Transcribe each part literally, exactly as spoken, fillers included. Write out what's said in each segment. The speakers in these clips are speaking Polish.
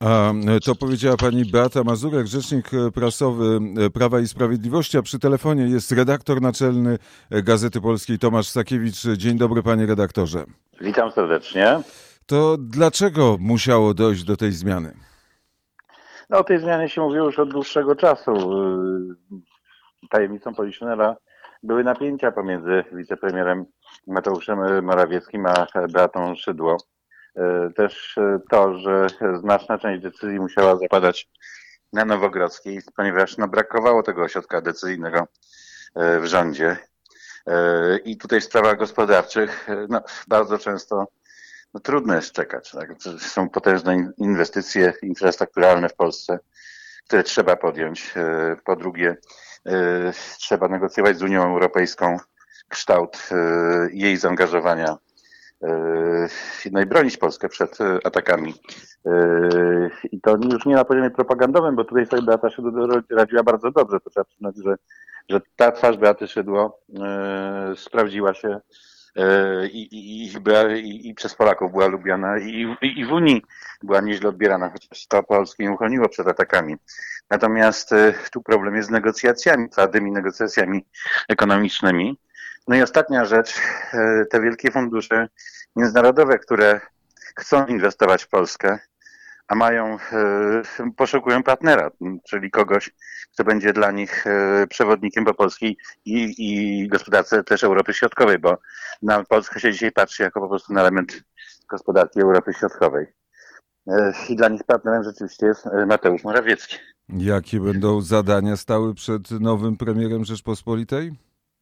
A to powiedziała pani Beata Mazurek, rzecznik prasowy Prawa i Sprawiedliwości, a przy telefonie jest redaktor naczelny Gazety Polskiej Tomasz Sakiewicz. Dzień dobry, panie redaktorze. Witam serdecznie. To dlaczego musiało dojść do tej zmiany? No, o tej zmianie się mówiło już od dłuższego czasu. Tajemnicą Poliszynela były napięcia pomiędzy wicepremierem Mateuszem Morawieckim a Beatą Szydło. Też to, że znaczna część decyzji musiała zapadać na Nowogrodzkiej, ponieważ no, brakowało tego ośrodka decyzyjnego w rządzie. I tutaj w sprawach gospodarczych no, bardzo często no, trudno jest czekać. Tak? Są potężne inwestycje infrastrukturalne w Polsce, które trzeba podjąć. Po drugie, trzeba negocjować z Unią Europejską kształt jej zaangażowania, no i bronić Polskę przed atakami. I to już nie na poziomie propagandowym, bo tutaj sobie Beata Szydło radziła bardzo dobrze. To trzeba przyznać, że, że ta twarz Beaty Szydło sprawdziła się i, i, i, i przez Polaków była lubiana i, i w Unii była nieźle odbierana, chociaż to Polskę nie uchroniło przed atakami. Natomiast tu problem jest z negocjacjami, twardymi negocjacjami ekonomicznymi. No i ostatnia rzecz, te wielkie fundusze międzynarodowe, które chcą inwestować w Polskę, a mają, poszukują partnera, czyli kogoś, kto będzie dla nich przewodnikiem po polskiej i, i gospodarce też Europy Środkowej, bo na Polskę się dzisiaj patrzy jako po prostu na element gospodarki Europy Środkowej. I dla nich partnerem rzeczywiście jest Mateusz Morawiecki. Jakie będą zadania stały przed nowym premierem Rzeczpospolitej?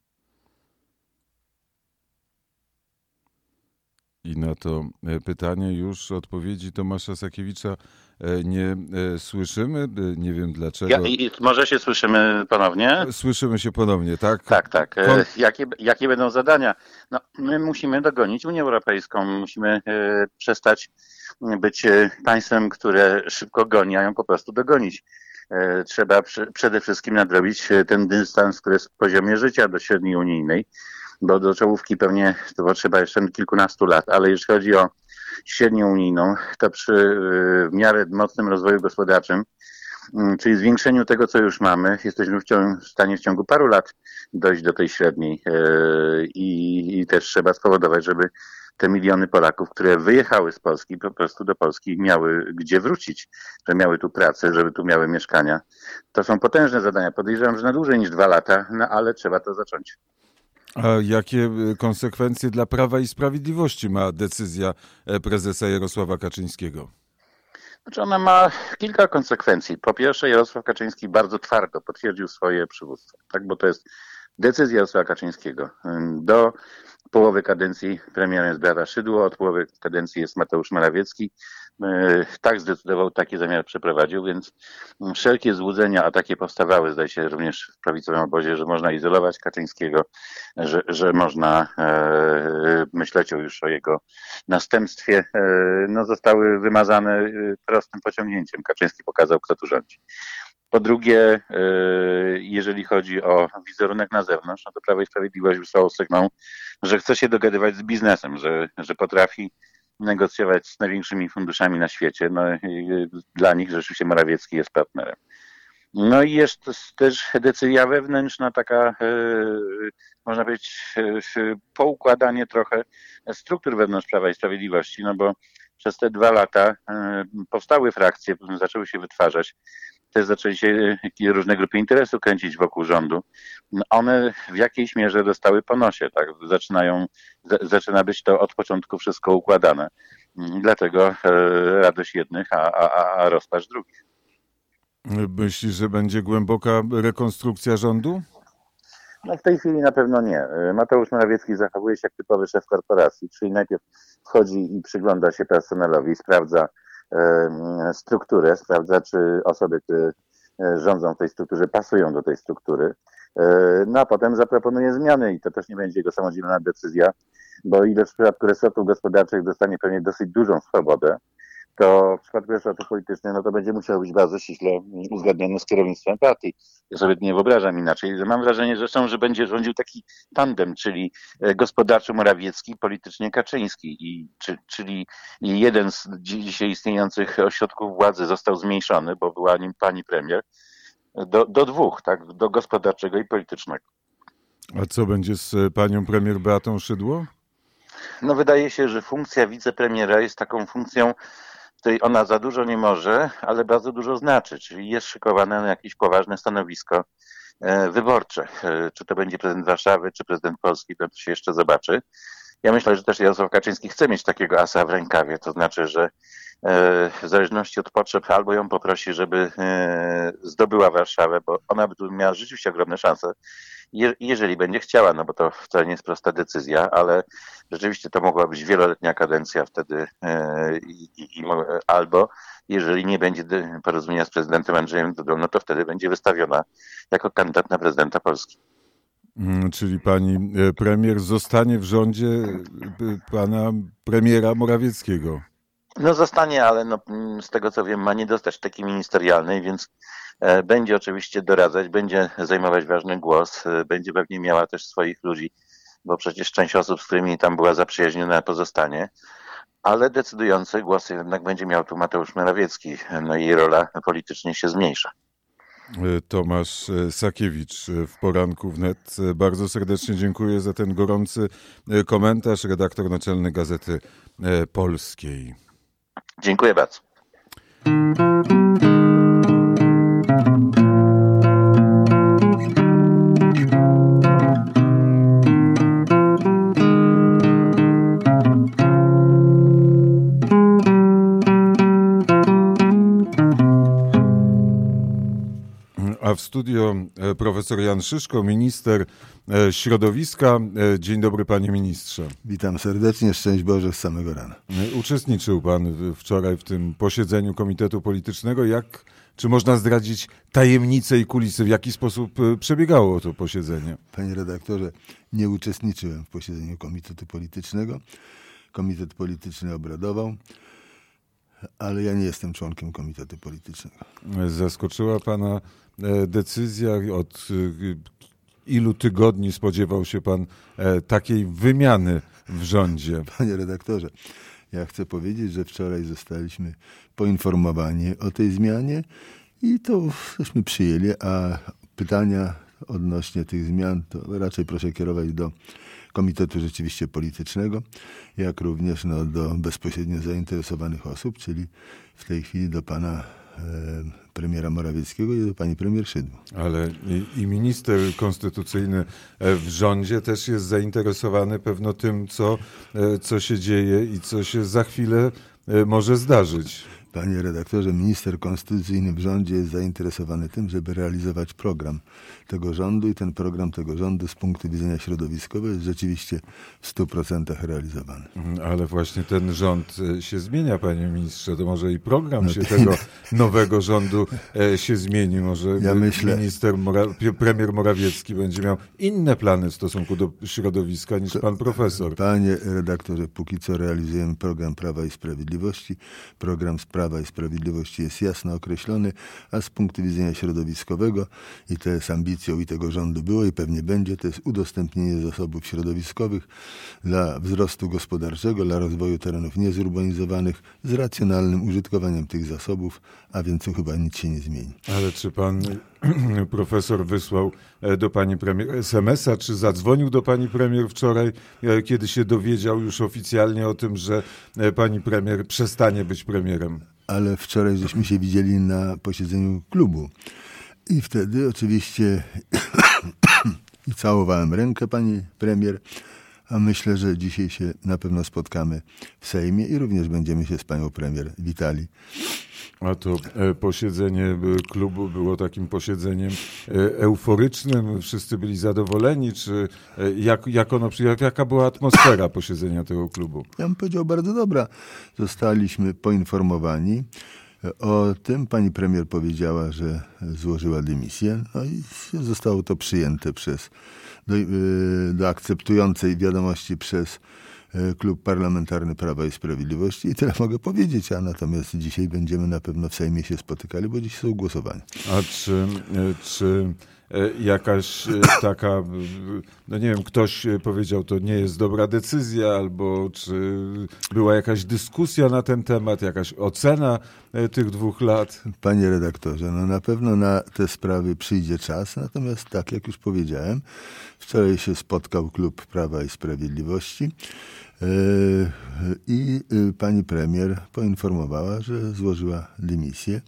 I na to pytanie już odpowiedzi Tomasza Sakiewicza nie słyszymy. Nie wiem dlaczego. Ja, i może się słyszymy ponownie? Słyszymy się ponownie, tak? Tak, tak. Kon... Jakie, jakie będą zadania? No, my musimy dogonić Unię Europejską. Musimy e, przestać być państwem, które szybko goni, a ją po prostu dogonić. E, trzeba pr- przede wszystkim nadrobić ten dystans, który jest w poziomie życia do średniej unijnej, bo do czołówki pewnie to potrzeba jeszcze kilkunastu lat, ale jeśli chodzi o średnią unijną, to przy w miarę mocnym rozwoju gospodarczym, czyli zwiększeniu tego, co już mamy, jesteśmy w, ciągu, w stanie w ciągu paru lat dojść do tej średniej i, i też trzeba spowodować, żeby te miliony Polaków, które wyjechały z Polski, po prostu do Polski miały gdzie wrócić, że miały tu pracę, żeby tu miały mieszkania. To są potężne zadania. Podejrzewam, że na dłużej niż dwa lata, no ale trzeba to zacząć. A jakie konsekwencje dla Prawa i Sprawiedliwości ma decyzja prezesa Jarosława Kaczyńskiego? Znaczy ona ma kilka konsekwencji. Po pierwsze, Jarosław Kaczyński bardzo twardo potwierdził swoje przywództwo, tak? Bo to jest decyzja Jarosława Kaczyńskiego. Do połowy kadencji premierem jest Beata Szydło, od połowy kadencji jest Mateusz Morawiecki. Tak zdecydował, taki zamiar przeprowadził, więc wszelkie złudzenia, a takie powstawały, zdaje się również w prawicowym obozie, że można izolować Kaczyńskiego, że, że można e, myśleć już o jego następstwie, e, no zostały wymazane prostym pociągnięciem. Kaczyński pokazał, kto tu rządzi. Po drugie, jeżeli chodzi o wizerunek na zewnątrz, no to Prawo i Sprawiedliwość wysłało sygnał, że chce się dogadywać z biznesem, że, że potrafi negocjować z największymi funduszami na świecie. No, dla nich rzeczywiście Morawiecki jest partnerem. No i jest też decyzja wewnętrzna, taka, można powiedzieć, poukładanie trochę struktur wewnątrz Prawa i Sprawiedliwości, no bo przez te dwa lata powstały frakcje, zaczęły się wytwarzać. Też zaczęli się różne grupy interesu kręcić wokół rządu. One w jakiejś mierze dostały po nosie, tak? Zaczynają, z, zaczyna być to od początku wszystko układane. Dlatego e, radość jednych, a, a, a rozpacz drugich. Myślisz, że będzie głęboka rekonstrukcja rządu? No w tej chwili na pewno nie. Mateusz Morawiecki zachowuje się jak typowy szef korporacji, czyli najpierw wchodzi i przygląda się personelowi, sprawdza strukturę, sprawdza, czy osoby, które rządzą w tej strukturze, pasują do tej struktury, no a potem zaproponuje zmiany i to też nie będzie jego samodzielna decyzja, bo ile w przypadku resortów gospodarczych dostanie pewnie dosyć dużą swobodę, to w przypadku resortu politycznego, no to będzie musiał być bardzo ściśle uzgadniony z kierownictwem partii. Ja sobie nie wyobrażam inaczej. Mam wrażenie zresztą, że będzie rządził taki tandem, czyli gospodarczy Morawiecki, politycznie Kaczyński. I, czy, czyli jeden z dzisiaj istniejących ośrodków władzy został zmniejszony, bo była nim pani premier, do, do dwóch, tak, do gospodarczego i politycznego. A co będzie z panią premier Beatą Szydło? No wydaje się, że funkcja wicepremiera jest taką funkcją, w której ona za dużo nie może, ale bardzo dużo znaczy, czyli jest szykowana na jakieś poważne stanowisko wyborcze. Czy to będzie prezydent Warszawy, czy prezydent Polski, to się jeszcze zobaczy. Ja myślę, że też Jarosław Kaczyński chce mieć takiego asa w rękawie, to znaczy, że w zależności od potrzeb albo ją poprosi, żeby zdobyła Warszawę, bo ona by tu miała rzeczywiście ogromne szanse, jeżeli będzie chciała, no bo to wcale nie jest prosta decyzja, ale rzeczywiście to mogła być wieloletnia kadencja wtedy i, i, albo jeżeli nie będzie porozumienia z prezydentem Andrzejem Dudą, no to wtedy będzie wystawiona jako kandydat na prezydenta Polski. Czyli pani premier zostanie w rządzie pana premiera Morawieckiego. No zostanie, ale no, z tego co wiem ma nie dostać takiej ministerialnej, więc e, będzie oczywiście doradzać, będzie zajmować ważny głos, e, będzie pewnie miała też swoich ludzi, bo przecież część osób, z którymi tam była zaprzyjaźniona, pozostanie, ale decydujący głos jednak będzie miał tu Mateusz Morawiecki, no i jej rola politycznie się zmniejsza. Tomasz Sakiewicz w Poranku Wnet. Bardzo serdecznie dziękuję za ten gorący komentarz. Redaktor naczelny Gazety Polskiej. Dziękuję bardzo. A w studio profesor Jan Szyszko, minister środowiska. Dzień dobry, panie ministrze. Witam serdecznie, szczęść Boże z samego rana. Uczestniczył pan wczoraj w tym posiedzeniu Komitetu Politycznego. Jak, czy można zdradzić tajemnice i kulisy, w jaki sposób przebiegało to posiedzenie? Panie redaktorze, nie uczestniczyłem w posiedzeniu Komitetu Politycznego. Komitet Polityczny obradował, ale ja nie jestem członkiem Komitetu Politycznego. Zaskoczyła pana decyzja? Od ilu tygodni spodziewał się pan takiej wymiany w rządzie? Panie redaktorze, ja chcę powiedzieć, że wczoraj zostaliśmy poinformowani o tej zmianie i to żeśmy przyjęli, a pytania odnośnie tych zmian to raczej proszę kierować do Komitetu rzeczywiście politycznego, jak również no, do bezpośrednio zainteresowanych osób, czyli w tej chwili do pana e, premiera Morawieckiego i do pani premier Szydło. Ale i, i minister konstytucyjny w rządzie też jest zainteresowany pewno tym, co, co się dzieje i co się za chwilę może zdarzyć. Panie redaktorze, minister konstytucyjny w rządzie jest zainteresowany tym, żeby realizować program tego rządu i ten program tego rządu z punktu widzenia środowiskowego jest rzeczywiście w stu procentach realizowany. Ale właśnie ten rząd się zmienia, panie ministrze. To może i program no się ten... tego nowego rządu się zmieni. Może ja myślę... minister, Mora... premier Morawiecki będzie miał inne plany w stosunku do środowiska niż pan profesor. Panie redaktorze, póki co realizujemy program Prawa i Sprawiedliwości. Program Prawa i Sprawiedliwości jest jasno określony, a z punktu widzenia środowiskowego i to jest ambicją i tego rządu było i pewnie będzie, to jest udostępnienie zasobów środowiskowych dla wzrostu gospodarczego, dla rozwoju terenów niezurbanizowanych z racjonalnym użytkowaniem tych zasobów, a więc tu chyba nic się nie zmieni. Ale czy pan profesor wysłał do pani premier es em es a, czy zadzwonił do pani premier wczoraj, kiedy się dowiedział już oficjalnie o tym, że pani premier przestanie być premierem? Ale wczoraj żeśmy się widzieli na posiedzeniu klubu i wtedy oczywiście i całowałem rękę pani premier, a myślę, że dzisiaj się na pewno spotkamy w Sejmie i również będziemy się z panią premier witali. A to posiedzenie klubu było takim posiedzeniem euforycznym? Wszyscy byli zadowoleni? Czy jak, jak ono, jak, jaka była atmosfera posiedzenia tego klubu? Ja bym powiedział, bardzo dobra. Zostaliśmy poinformowani o tym. Pani premier powiedziała, że złożyła dymisję. No i zostało to przyjęte przez do, do akceptującej wiadomości przez Klub Parlamentarny Prawa i Sprawiedliwości i tyle mogę powiedzieć, a natomiast dzisiaj będziemy na pewno w Sejmie się spotykali, bo dziś są głosowania. A czy, czy jakaś taka, no nie wiem, ktoś powiedział, to nie jest dobra decyzja, albo czy była jakaś dyskusja na ten temat, jakaś ocena tych dwóch lat? Panie redaktorze, no na pewno na te sprawy przyjdzie czas, natomiast tak jak już powiedziałem, wczoraj się spotkał Klub Prawa i Sprawiedliwości i pani premier poinformowała, że złożyła dymisję.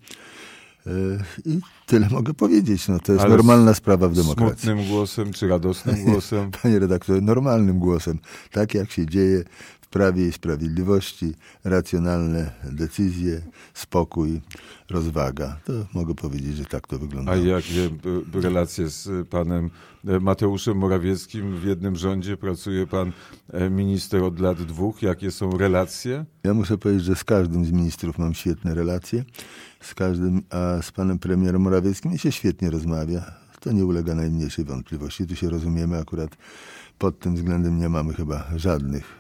I tyle mogę powiedzieć. No, to jest ale normalna sprawa w demokracji. Smutnym głosem czy radosnym głosem? Panie redaktorze, normalnym głosem. Tak jak się dzieje w Prawie i Sprawiedliwości, racjonalne decyzje, spokój, rozwaga. To mogę powiedzieć, że tak to wygląda. A jakie relacje z panem Mateuszem Morawieckim? W jednym rządzie pracuje pan minister od lat dwóch. Jakie są relacje? Ja muszę powiedzieć, że z każdym z ministrów mam świetne relacje. Z każdym, a z panem premierem Morawieckim mi się świetnie rozmawia. To nie ulega najmniejszej wątpliwości. Tu się rozumiemy akurat. Pod tym względem nie mamy chyba żadnych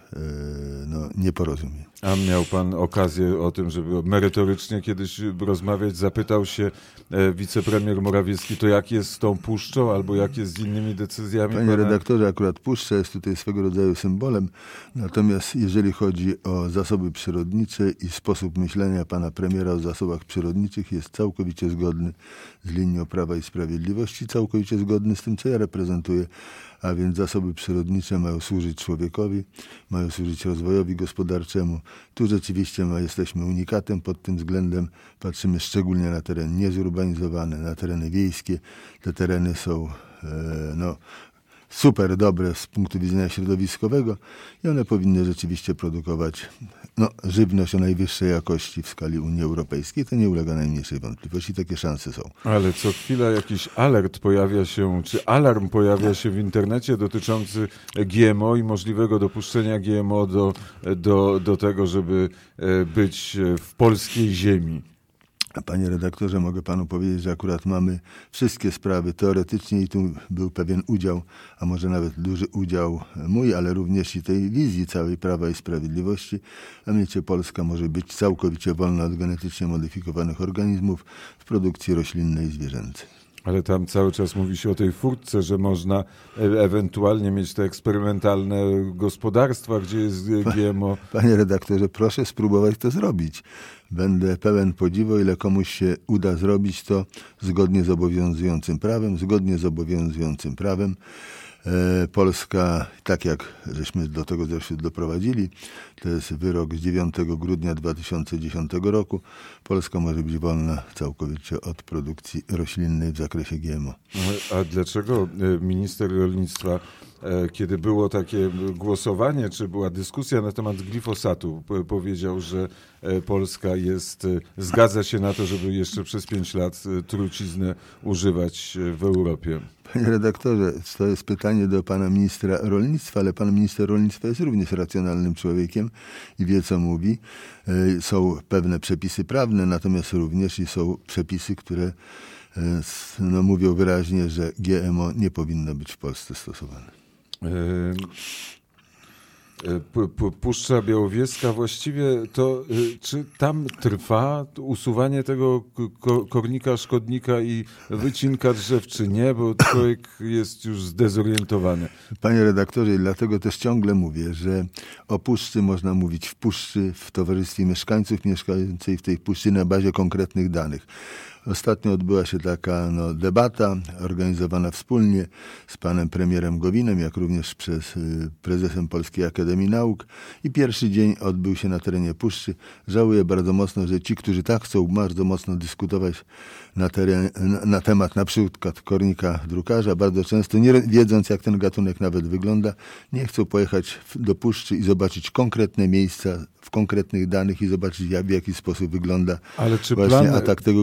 no, nieporozumień. A miał pan okazję o tym, żeby merytorycznie kiedyś rozmawiać? Zapytał się wicepremier Morawiecki, to jak jest z tą puszczą, albo jak jest z innymi decyzjami? Panie pana... redaktorze, akurat puszcza jest tutaj swego rodzaju symbolem. Natomiast jeżeli chodzi o zasoby przyrodnicze i sposób myślenia pana premiera o zasobach przyrodniczych, jest całkowicie zgodny z linią Prawa i Sprawiedliwości, całkowicie zgodny z tym, co ja reprezentuję. A więc zasoby przyrodnicze mają służyć człowiekowi, mają służyć rozwojowi gospodarczemu. Tu rzeczywiście my jesteśmy unikatem pod tym względem. Patrzymy szczególnie na tereny niezurbanizowane, na tereny wiejskie. Te tereny są e, no, super dobre z punktu widzenia środowiskowego i one powinny rzeczywiście produkować no, żywność o najwyższej jakości w skali Unii Europejskiej. To nie ulega najmniejszej wątpliwości. Takie szanse są. Ale co chwila jakiś alert pojawia się, czy alarm pojawia się w internecie dotyczący G M O i możliwego dopuszczenia G M O do, do, do tego, żeby być w polskiej ziemi. A panie redaktorze, mogę panu powiedzieć, że akurat mamy wszystkie sprawy teoretycznie i tu był pewien udział, a może nawet duży udział mój, ale również i tej wizji całej Prawa i Sprawiedliwości, a mianowicie Polska może być całkowicie wolna od genetycznie modyfikowanych organizmów w produkcji roślinnej i zwierzęcej. Ale tam cały czas mówi się o tej furtce, że można ewentualnie mieć te eksperymentalne gospodarstwa, gdzie jest G M O. Panie redaktorze, proszę spróbować to zrobić. Będę pełen podziwu, ile komuś się uda zrobić to zgodnie z obowiązującym prawem. Zgodnie z obowiązującym prawem e, Polska, tak jak żeśmy do tego zresztą doprowadzili, to jest wyrok z dziewiątego grudnia dwa tysiące dziesiątego roku, Polska może być wolna całkowicie od produkcji roślinnej w zakresie G M O. A dlaczego minister rolnictwa, kiedy było takie głosowanie, czy była dyskusja na temat glifosatu, powiedział, że Polska jest, zgadza się na to, żeby jeszcze przez pięć lat truciznę używać w Europie? Panie redaktorze, to jest pytanie do pana ministra rolnictwa, ale pan minister rolnictwa jest również racjonalnym człowiekiem i wie, co mówi. Są pewne przepisy prawne, natomiast również i są przepisy, które no, mówią wyraźnie, że G M O nie powinno być w Polsce stosowane. Puszcza Białowieska właściwie to, czy tam trwa usuwanie tego kornika, szkodnika i wycinka drzew, czy nie, bo człowiek jest już zdezorientowany. Panie redaktorze, dlatego też ciągle mówię, że o puszczy można mówić w puszczy, w towarzystwie mieszkańców mieszkających w tej puszczy na bazie konkretnych danych. Ostatnio odbyła się taka no, debata organizowana wspólnie z panem premierem Gowinem, jak również przez y, prezesem Polskiej Akademii Nauk i pierwszy dzień odbył się na terenie Puszczy. Żałuję bardzo mocno, że ci, którzy tak chcą bardzo mocno dyskutować na, teren, na, na temat na przykład kornika drukarza, bardzo często nie wiedząc, jak ten gatunek nawet wygląda, nie chcą pojechać do Puszczy i zobaczyć konkretne miejsca w konkretnych danych i zobaczyć, jak, w jaki sposób wygląda Ale czy właśnie plan... atak tego gatunku.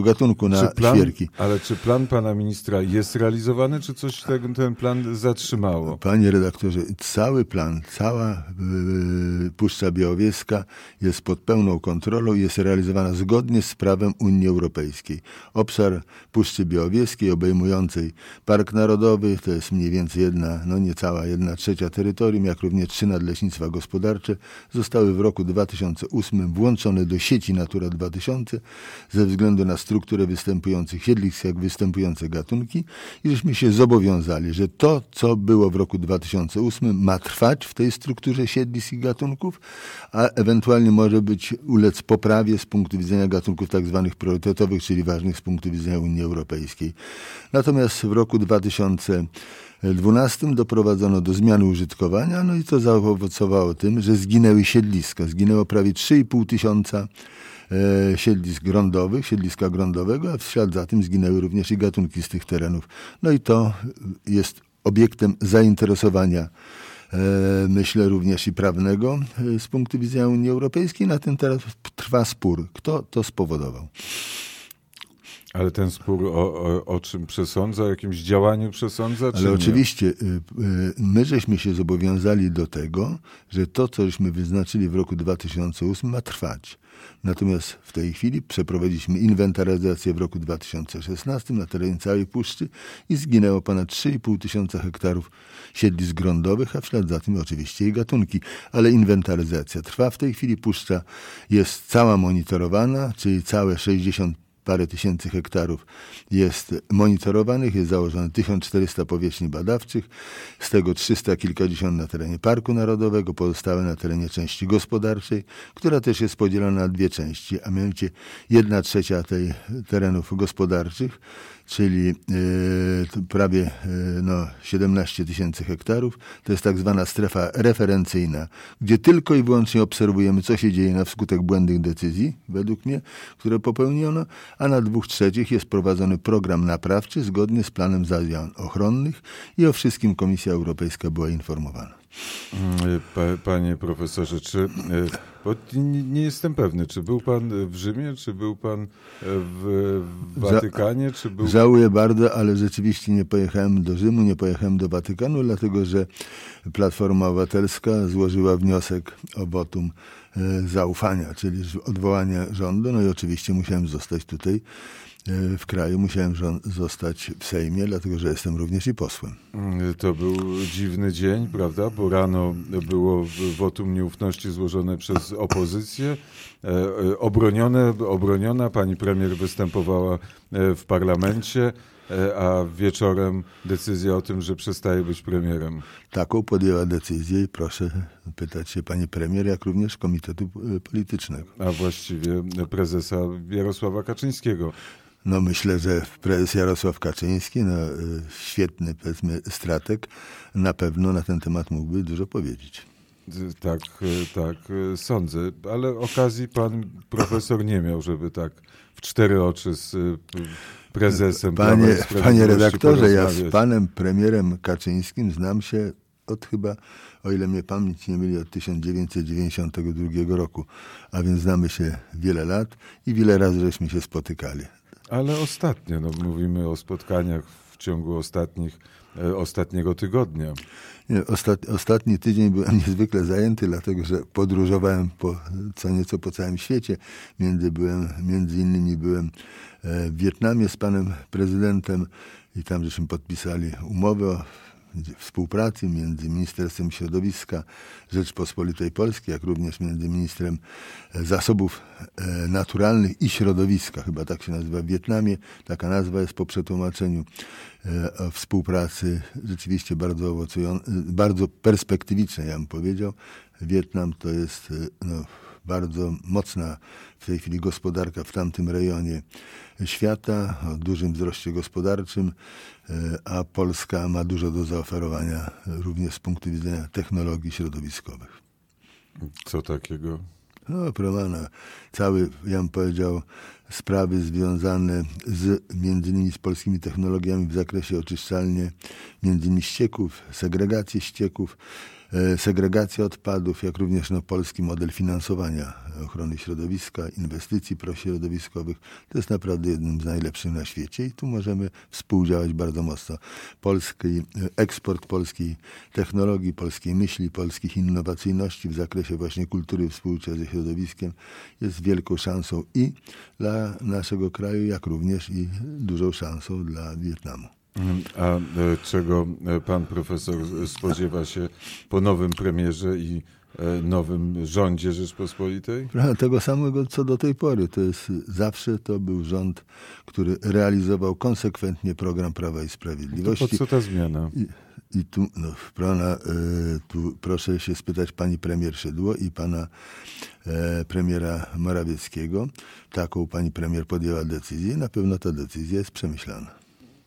na plan, świerki. Ale czy plan pana ministra jest realizowany, czy coś ten, ten plan zatrzymało? Panie redaktorze, cały plan, cała yy, Puszcza Białowieska jest pod pełną kontrolą i jest realizowana zgodnie z prawem Unii Europejskiej. Obszar Puszczy Białowieskiej obejmującej Park Narodowy, to jest mniej więcej jedna, no niecała jedna trzecia terytorium, jak również trzy nadleśnictwa gospodarcze, zostały w roku dwa tysiące ósmym włączone do sieci Natura dwa tysiące ze względu na strukturę występujących siedlisk, jak występujące gatunki i żeśmy się zobowiązali, że to, co było w roku dwa tysiące ósmym ma trwać w tej strukturze siedlisk i gatunków, a ewentualnie może być ulec poprawie z punktu widzenia gatunków tak zwanych priorytetowych, czyli ważnych z punktu widzenia Unii Europejskiej. Natomiast w roku dwa tysiące dwunastym doprowadzono do zmiany użytkowania, no i to zaowocowało tym, że zginęły siedliska. Zginęło prawie trzy i pół tysiąca e, siedlisk grądowych, siedliska grądowego, a w ślad za tym zginęły również i gatunki z tych terenów. No i to jest obiektem zainteresowania, e, myślę, również i prawnego e, z punktu widzenia Unii Europejskiej. Na tym teraz trwa spór. Kto to spowodował? Ale ten spór o, o, o czym przesądza? O jakimś działaniu przesądza? Czy Ale nie? oczywiście my żeśmy się zobowiązali do tego, że to, co żeśmy wyznaczyli w roku dwa tysiące ósmym ma trwać. Natomiast w tej chwili przeprowadziliśmy inwentaryzację w roku dwa tysiące szesnastym na terenie całej puszczy i zginęło ponad trzy i pół tysiąca hektarów siedlisk grądowych, a w ślad za tym oczywiście i gatunki. Ale inwentaryzacja trwa w tej chwili. Puszcza jest cała monitorowana, czyli całe sześćdziesiąt parę tysięcy hektarów jest monitorowanych, jest założone tysiąc czterysta powierzchni badawczych, z tego trzysta kilkadziesiąt na terenie Parku Narodowego, pozostałe na terenie części gospodarczej, która też jest podzielona na dwie części, a mianowicie jedna trzecia tej terenów gospodarczych, czyli yy, prawie yy, no, siedemnaście tysięcy hektarów. To jest tak zwana strefa referencyjna, gdzie tylko i wyłącznie obserwujemy, co się dzieje na wskutek błędnych decyzji, według mnie, które popełniono, a na dwóch trzecich jest prowadzony program naprawczy zgodnie z planem zadań ochronnych i o wszystkim Komisja Europejska była informowana. Panie profesorze, czy, bo nie jestem pewny, czy był pan w Rzymie, czy był pan w Watykanie, czy był... Żałuję bardzo, ale rzeczywiście nie pojechałem do Rzymu, nie pojechałem do Watykanu, dlatego że Platforma Obywatelska złożyła wniosek o wotum zaufania, czyli odwołania rządu, no i oczywiście musiałem zostać tutaj w kraju, musiałem zostać w Sejmie, dlatego że jestem również i posłem. To był dziwny dzień, prawda? Bo rano było wotum nieufności złożone przez opozycję, obronione, obroniona, pani premier występowała w parlamencie, a wieczorem decyzja o tym, że przestaje być premierem. Taką podjęła decyzję i proszę pytać się pani premier, jak również Komitetu Politycznego. A właściwie prezesa Jarosława Kaczyńskiego. No myślę, że prezes Jarosław Kaczyński, no, świetny, powiedzmy, strateg, na pewno na ten temat mógłby dużo powiedzieć. Tak, tak, sądzę, ale okazji pan profesor nie miał, żeby tak w cztery oczy z prezesem Panie, panie redaktorze, ja z panem premierem Kaczyńskim znam się od chyba, o ile mnie pamięć nie myli, od tysiąc dziewięćset dziewięćdziesiątego drugiego roku, a więc znamy się wiele lat i wiele razy żeśmy się spotykali. Ale ostatnio, no mówimy o spotkaniach w ciągu ostatnich, e, ostatniego tygodnia. Nie, ostat, ostatni tydzień byłem niezwykle zajęty, dlatego że podróżowałem po, co nieco po całym świecie. Między, byłem, między innymi byłem w Wietnamie z panem prezydentem i tam żeśmy podpisali umowę o współpracy między Ministerstwem Środowiska Rzeczpospolitej Polskiej, jak również między Ministrem Zasobów Naturalnych i Środowiska, chyba tak się nazywa w Wietnamie. Taka nazwa jest po przetłumaczeniu, o współpracy rzeczywiście bardzo owocującej, bardzo perspektywicznej, ja bym powiedział. Wietnam to jest no, bardzo mocna w tej chwili gospodarka w tamtym rejonie świata, o dużym wzroście gospodarczym, a Polska ma dużo do zaoferowania również z punktu widzenia technologii środowiskowych. Co takiego? No, prowana, cały, ja bym powiedział, sprawy związane z, między innymi z polskimi technologiami w zakresie oczyszczalni, między innymi ścieków, segregacji ścieków, segregacja odpadów, jak również no, polski model finansowania ochrony środowiska, inwestycji prośrodowiskowych. To jest naprawdę jednym z najlepszych na świecie i tu możemy współdziałać bardzo mocno. Polski eksport polskiej technologii, polskiej myśli, polskich innowacyjności w zakresie właśnie kultury współczucia ze środowiskiem jest wielką szansą i dla naszego kraju, jak również i dużą szansą dla Wietnamu. A czego pan profesor spodziewa się po nowym premierze i nowym rządzie Rzeczpospolitej? Tego samego, co do tej pory. To jest, zawsze to był rząd, który realizował konsekwentnie program Prawa i Sprawiedliwości. To po co ta zmiana? I, i tu, no, pana, tu proszę się spytać pani premier Szydło i pana e, premiera Morawieckiego. Taką pani premier podjęła decyzję i na pewno ta decyzja jest przemyślana.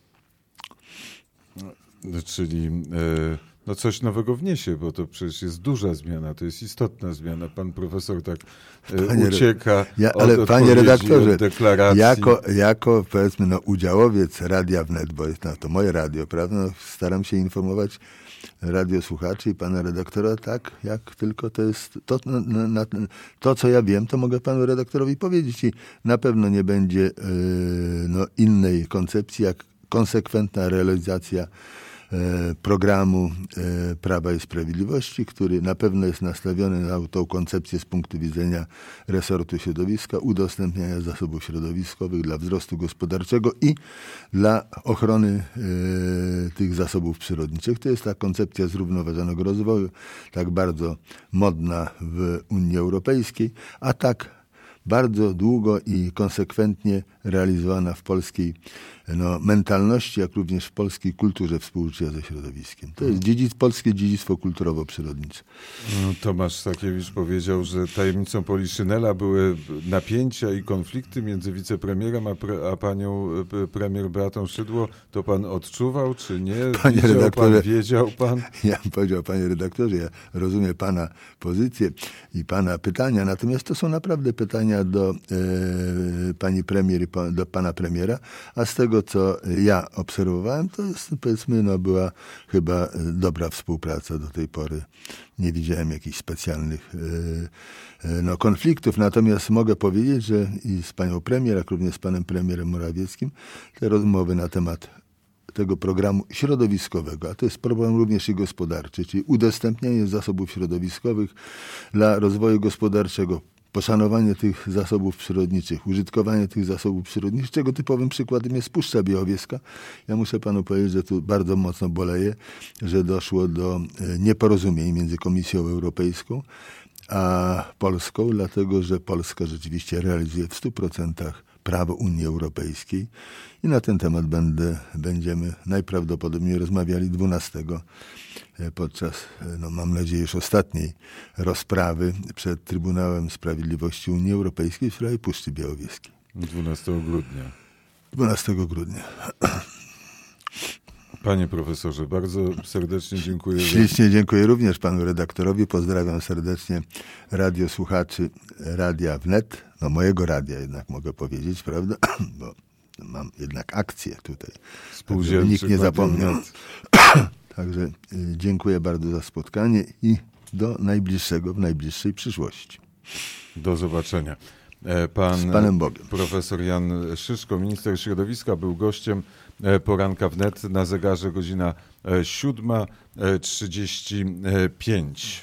Czyli no coś nowego wniesie, bo to przecież jest duża zmiana, to jest istotna zmiana. Pan profesor tak panie, ucieka ja, ale od panie redaktorze, deklaracji. Jako, jako powiedzmy no, udziałowiec Radia Wnet, bo jest no, to moje radio, prawda? No, staram się informować radiosłuchaczy i pana redaktora tak, jak tylko to jest to, na, na, to, co ja wiem, to mogę panu redaktorowi powiedzieć i na pewno nie będzie yy, no, innej koncepcji, jak konsekwentna realizacja e, programu e, Prawa i Sprawiedliwości, który na pewno jest nastawiony na tą koncepcję z punktu widzenia resortu środowiska, udostępniania zasobów środowiskowych dla wzrostu gospodarczego i dla ochrony e, tych zasobów przyrodniczych. To jest ta koncepcja zrównoważonego rozwoju, tak bardzo modna w Unii Europejskiej, a tak bardzo długo i konsekwentnie realizowana w polskiej no, mentalności, jak również w polskiej kulturze współczucia ze środowiskiem. To jest dziedzic, polskie dziedzictwo kulturowo-przyrodnicze. Tomasz Sakiewicz powiedział, że tajemnicą Poliszynela były napięcia i konflikty między wicepremierem a, pre, a panią premier Beatą Szydło. To pan odczuwał, czy nie? Panie Widział redaktorze, pan, wiedział pan? Ja bym powiedział, panie redaktorze, ja rozumiem pana pozycję i pana pytania, natomiast to są naprawdę pytania do e, pani premier i pa, do pana premiera, a z tego, co ja obserwowałem, to jest, powiedzmy, no, była chyba dobra współpraca do tej pory. Nie widziałem jakichś specjalnych e, no, konfliktów, natomiast mogę powiedzieć, że i z panią premier, jak również z panem premierem Morawieckim, te rozmowy na temat tego programu środowiskowego, a to jest problem również i gospodarczy, czyli udostępnianie zasobów środowiskowych dla rozwoju gospodarczego, poszanowanie tych zasobów przyrodniczych, użytkowanie tych zasobów przyrodniczych, czego typowym przykładem jest Puszcza Białowieska. Ja muszę panu powiedzieć, że tu bardzo mocno boleję, że doszło do nieporozumień między Komisją Europejską a Polską, dlatego że Polska rzeczywiście realizuje w stu procentach prawo Unii Europejskiej i na ten temat będę, będziemy najprawdopodobniej rozmawiali dwunastego podczas, no mam nadzieję, już ostatniej rozprawy przed Trybunałem Sprawiedliwości Unii Europejskiej w sprawie Puszczy Białowieskiej. dwunastego grudnia. dwunastego grudnia. Panie profesorze, bardzo serdecznie dziękuję. Ślicznie dziękuję również panu redaktorowi. Pozdrawiam serdecznie radiosłuchaczy Radia Wnet. No mojego radia jednak mogę powiedzieć, prawda? Bo mam jednak akcję tutaj. Spółdzielczy. Nikt nie zapomniał. Także dziękuję bardzo za spotkanie i do najbliższego, w najbliższej przyszłości. Do zobaczenia. Pan Z Panem Bogiem. Profesor Jan Szyszko, minister środowiska, był gościem Poranka Wnet. Na zegarze godzina siódma trzydzieści pięć.